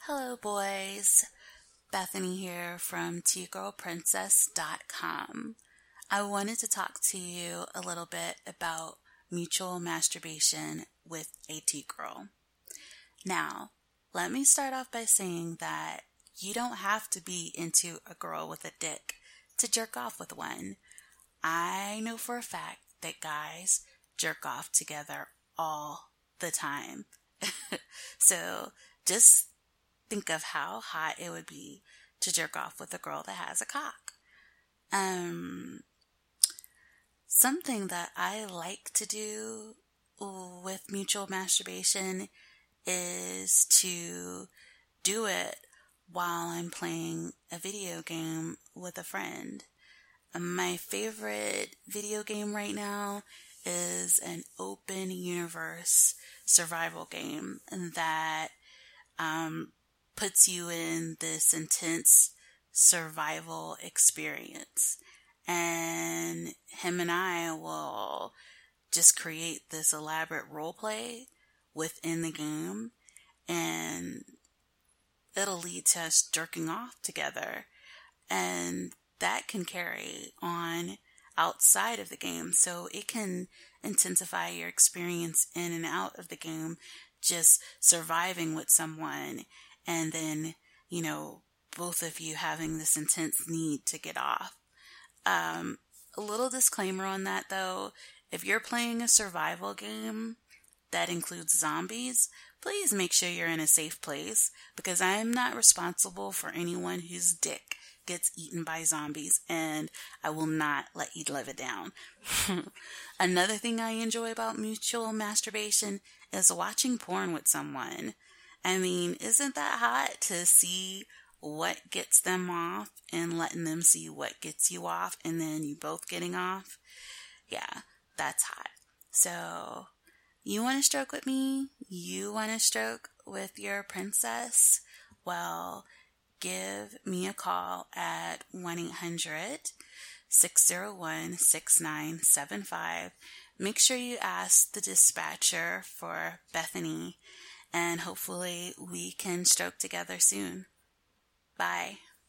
Hello, boys. Bethany here from tgirlprincess.com. I wanted to talk to you a little bit about mutual masturbation with a T-girl. Now, let me start off by saying that you don't have to be into a girl with a dick to jerk off with one. I know for a fact that guys jerk off together all the time. So just think of how hot it would be to jerk off with a girl that has a cock. Something that I like to do with mutual masturbation is to do it while I'm playing a video game with a friend. My favorite video game right now is an open universe survival game that puts you in this intense survival experience. And him and I will just create this elaborate role play within the game, and it'll lead to us jerking off together. And that can carry on outside of the game, so it can intensify your experience in and out of the game, just surviving with someone, and then, both of you having this intense need to get off. A little disclaimer on that though, if you're playing a survival game that includes zombies, please make sure you're in a safe place, because I'm not responsible for anyone whose dick gets eaten by zombies, and I will not let you live it down. Another thing I enjoy about mutual masturbation is watching porn with someone. I mean, isn't that hot to see what gets them off and letting them see what gets you off, and then you both getting off? Yeah, that's hot. So, you want to stroke with me? You want to stroke with your princess? Well, give me a call at 1-800-601-6975. Make sure you ask the dispatcher for Bethany, and hopefully we can stroke together soon. Bye.